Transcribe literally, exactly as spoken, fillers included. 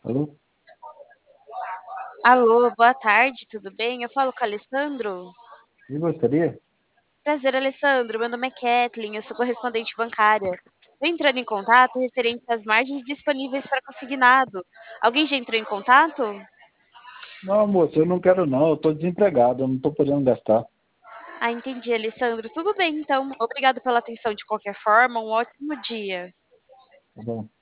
Alô? Alô, boa tarde, tudo bem? Eu falo com o Alessandro. E gostaria? Prazer, Alessandro. Meu nome é Kathleen, eu sou correspondente bancária. Estou entrando em contato referente às margens disponíveis para consignado. Alguém já entrou em contato? Não, moço, eu não quero não. Eu estou desempregado, eu não estou podendo gastar. Ah, entendi, Alessandro. Tudo bem, então. Obrigado pela atenção de qualquer forma. Um ótimo dia. Tá bom?